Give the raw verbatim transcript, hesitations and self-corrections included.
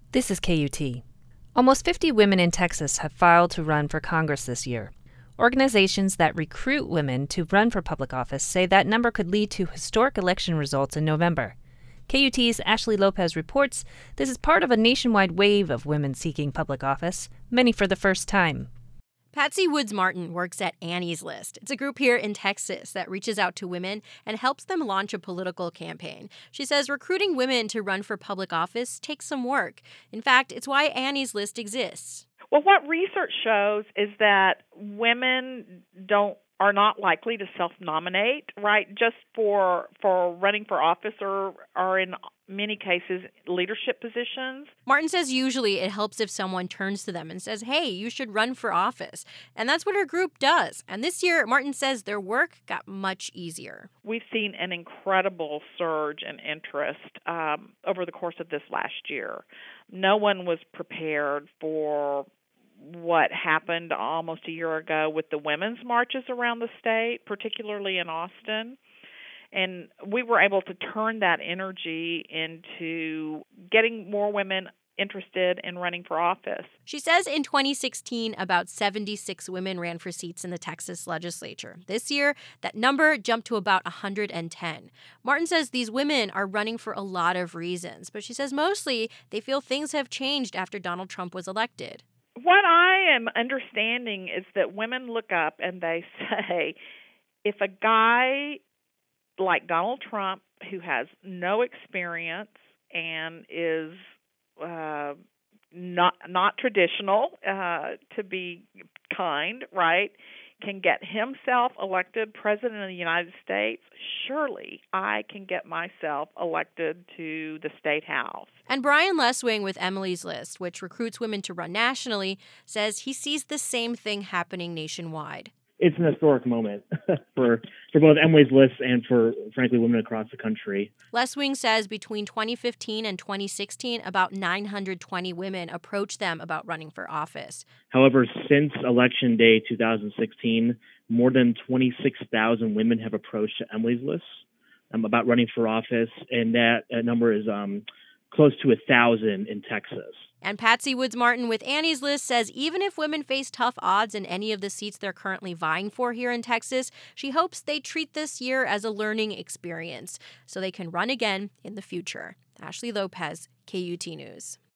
This is K U T. Almost fifty women in Texas have filed to run for Congress this year. Organizations that recruit women to run for public office say that number could lead to historic election results in November. K U T's Ashley Lopez reports this is part of a nationwide wave of women seeking public office, many for the first time. Patsy Woods Martin works at Annie's List. It's a group here in Texas that reaches out to women and helps them launch a political campaign. She says recruiting women to run for public office takes some work. In fact, it's why Annie's List exists. Well, what research shows is that women don't are not likely to self-nominate, right, just for for running for office or are in many cases leadership positions. Martin says usually it helps if someone turns to them and says, hey, you should run for office. And that's what her group does. And this year, Martin says their work got much easier. We've seen an incredible surge in interest um, over the course of this last year. No one was prepared for what happened almost a year ago with the women's marches around the state, particularly in Austin. And we were able to turn that energy into getting more women interested in running for office. She says in twenty sixteen, about seventy-six women ran for seats in the Texas legislature. This year, that number jumped to about one hundred ten. Martin says these women are running for a lot of reasons, but she says mostly they feel things have changed after Donald Trump was elected. What I am understanding is that women look up and they say, if a guy like Donald Trump, who has no experience and is uh, not not traditional, uh, to be kind, right, can get himself elected president of the United States, surely I can get myself elected to the state house. And Brian Leswing with Emily's List, which recruits women to run nationally, says he sees the same thing happening nationwide. It's an historic moment for for both Emily's List and for, frankly, women across the country. Leswing says between twenty fifteen and twenty sixteen, about nine hundred twenty women approached them about running for office. However, since Election Day two thousand sixteen, more than twenty-six thousand women have approached Emily's List um, about running for office, and that, that number is um, close to one thousand in Texas. And Patsy Woods Martin with Annie's List says even if women face tough odds in any of the seats they're currently vying for here in Texas, she hopes they treat this year as a learning experience so they can run again in the future. Ashley Lopez, K U T News.